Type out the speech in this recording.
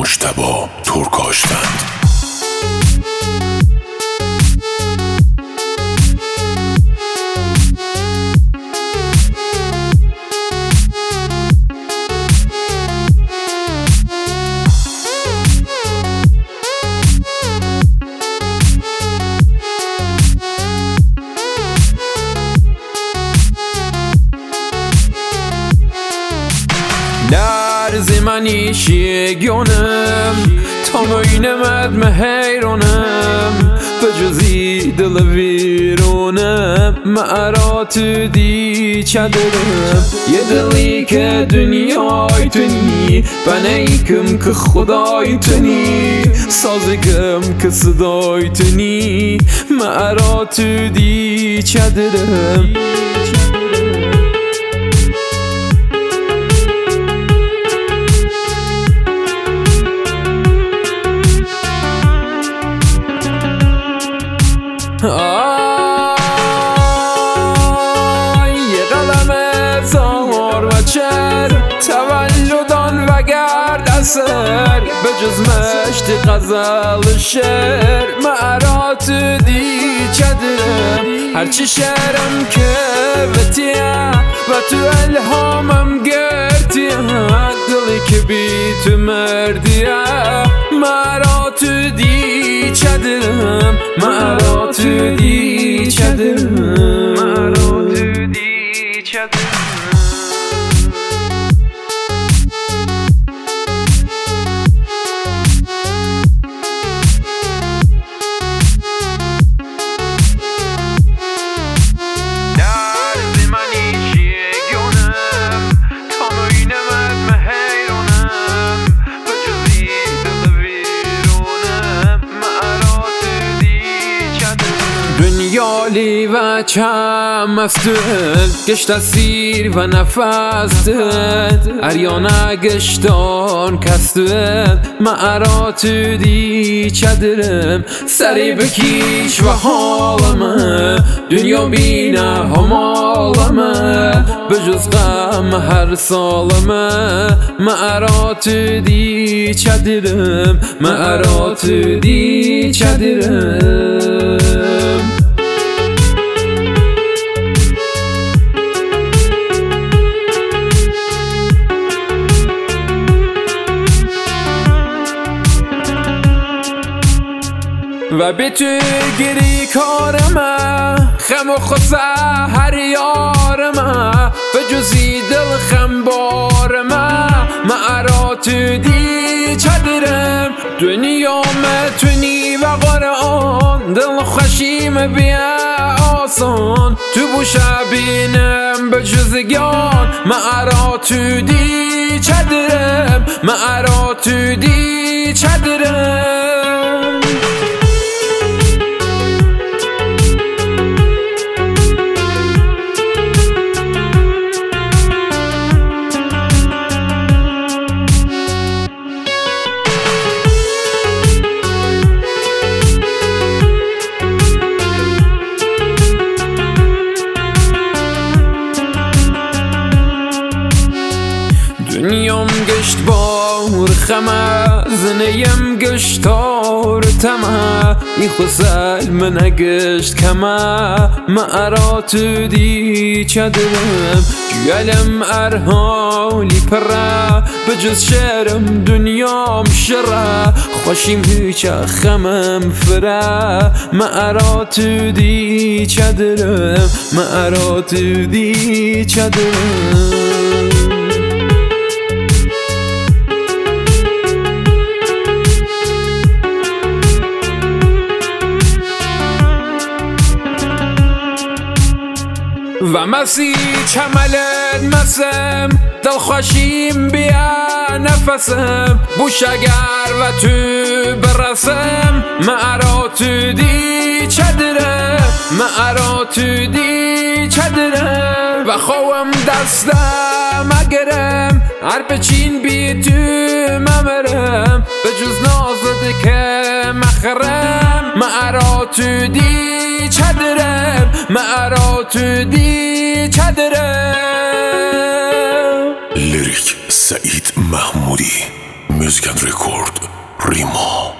مجتبی ترکاشفند. لرزی منیش یگانم تا نوینمد مهیرانم بجزی دل ویرانم مرا تو دی چدرم یه دلی که دنیای تنی بنیکم که خدای تنی سازگم که صدای تنی مرا تو دی چدرم. یه قلم زار و چر تولدان و گرد اثر به جز مشت غزل شعر مرا تو دی چدرم هرچی شعرم که وتیه و تو الهامم گرتیه دلی که بی تو مردیه مرا تو دی چدرم مرا تو دی چدرم مرا تو دی چدرم. دنیالی و چم استد گشت سیر و نفستد اریانه گشتان کستد مرا تو دی چدرم سری بکیش و حالمه دنیا بینه همالمه بجز غم هر سالمه مرا تو دی چدرم مرا تو دی چدرم. و به تو گری کارمه خم و خسه هر یارمه به جزی دل خم بارمه مرا تو دی چدرم دنیام تونی و قرآن دل خوشیم بیا آسان تو بوشه بینم به جزگان مرا تو دی چدرم مرا تو دی چدرم. دنیام گشت بار خمه زنیم گشتار تمه ای خسل من گشت کمه مرا تو دی چدرم جوالم ارحالی پره بجز شعرم دنیام شره خوشیم هیچ خمم فره مرا تو دی چدرم مرا تو دی چدرم. و مسی چملت مسم دل خوشیم بیا نفسم بوشگر و تو برسم مرا تو دی چدرم مرا تو دی چدرم و خوام دستم اگرم هر بچین بی تو ممرم به جز نازده که مخرم مرا تو دی چدرم مرا تو دی چدرم. لیریک سعید محمودی Musiken Rekord Rima.